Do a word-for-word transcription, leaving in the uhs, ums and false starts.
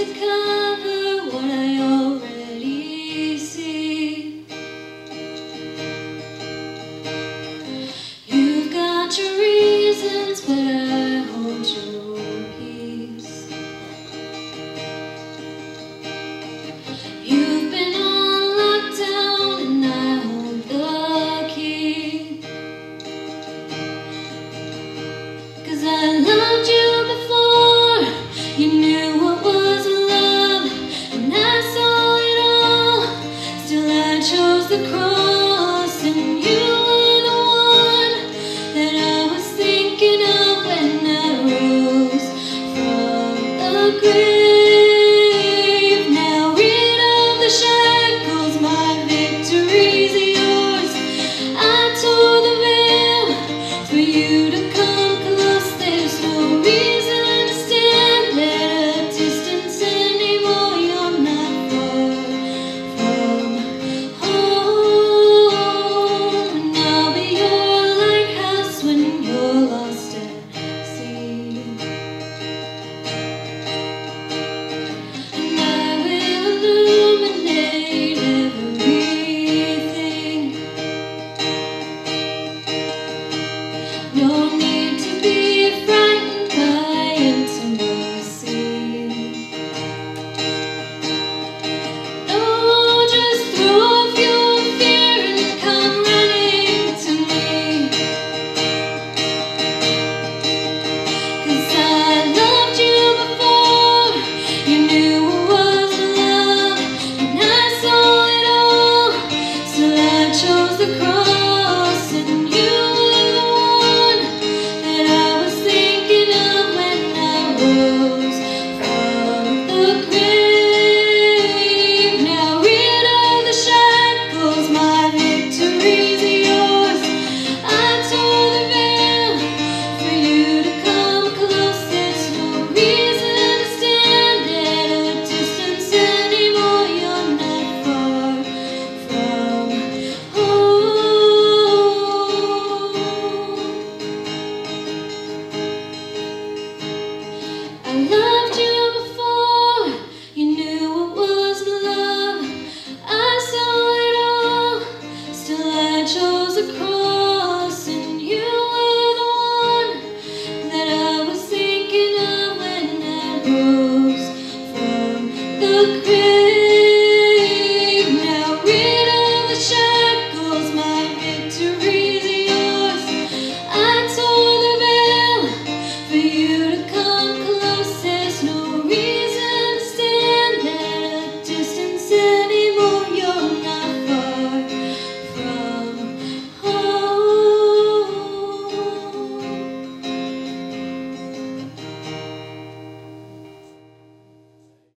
to cover what I already see. You've got your reasons, but I hold your peace. You've been on lockdown and I hold the key. 'Cause I loved you before you knew what was love, and I saw it all. Still I chose the cross, and you were the one that I was thinking of when I rose from the grave. Now rid of the shackles, my victory's yours. I tore the veil for you to come close. There's no reason to stand at a distance anymore. You're not far from home, and I'll be your lighthouse when you're lost at sea. And I will illuminate everything. No need to be frightened by intimacy. No, just throw off your fear and come running to me. 'Cause I loved you before you knew what was love, and I saw it all. Still I chose the cross, and you were the one that I was thinking of when I rose from the grave. Now rid of the shackles, my victory's yours. I tore the veil for you to come close. There's no reason to stand at a distance anymore. You're not far from home. I loved you before you knew what was love. I saw it all. Still I chose the cross, and you were the one that I was thinking of when I rose from the grave.